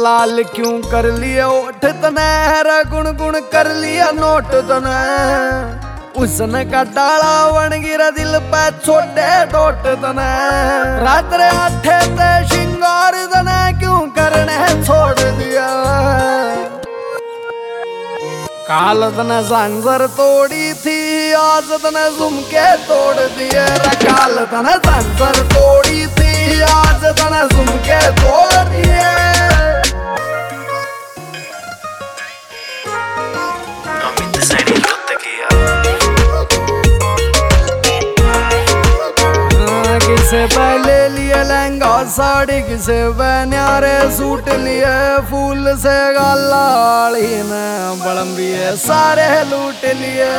लाल क्यों कर लिए ओठ तने, गुण गुण कर लिया नोट तने। उसने का डाला बन गिरा दिल पे छोटे डोट तने। रात रे आठे ते श्रृंगार तने क्यों करने छोड़ दिया। काल तने सांसर तोड़ी थी, आज तने झुमके तोड़ दिए। काल तने सांसर तोड़ी थी, आज तने झुमके तोड़ दिए। किसे पहले लिए लहंगा साड़ी, किसे न्यारे सूट लिए। फूल से गाली ने बड़म्बिए सारे लूट लिए।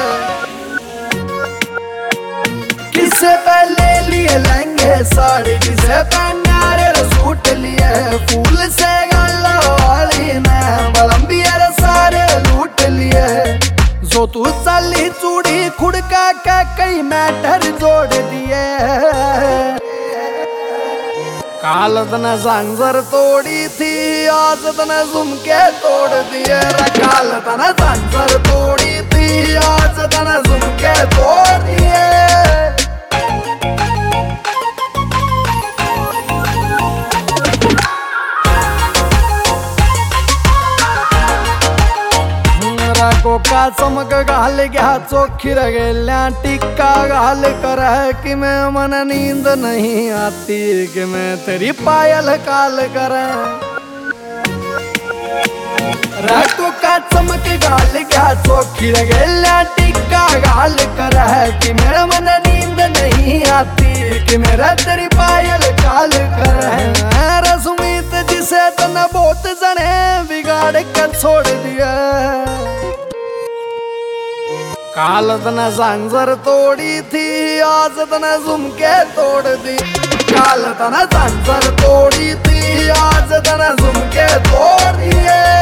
किसे पहले लिए लहंगे साड़ी, किसे न्यारे सूट लिए। फूल से गाली ने बड़म्बिए सारे लूट लिए। जो तू चाली चूड़ी खुड़का का कई मैटर जोड़ दिए। काल तने सांसर तोड़ी थी, आज तने झुमके तोड़ दिए। काल तने सांसर तोड़ी थी, आज तने झुमके तोड़ दिए। कोका चमक गाल गया चोखी रगेल्या टिक्का गाल कर कि मैं मन नींद नहीं आती, कि मैं तेरी पायल काल कर। कोका चमक गाल गया चोखी रगेल्या टिक्का गाल कर कि मेरा मन नींद नहीं आती, कि मेरा तेरी पायल काल कर। सुमित जिसे तने बहुत जने बिगाड़ कर छोड़ दिया। काल तने सांसर तोड़ी थी, आज तने झुमके तोड़ दी। काल तने सांसर तोड़ी थी, आज तने झुमके तोड़ दिए।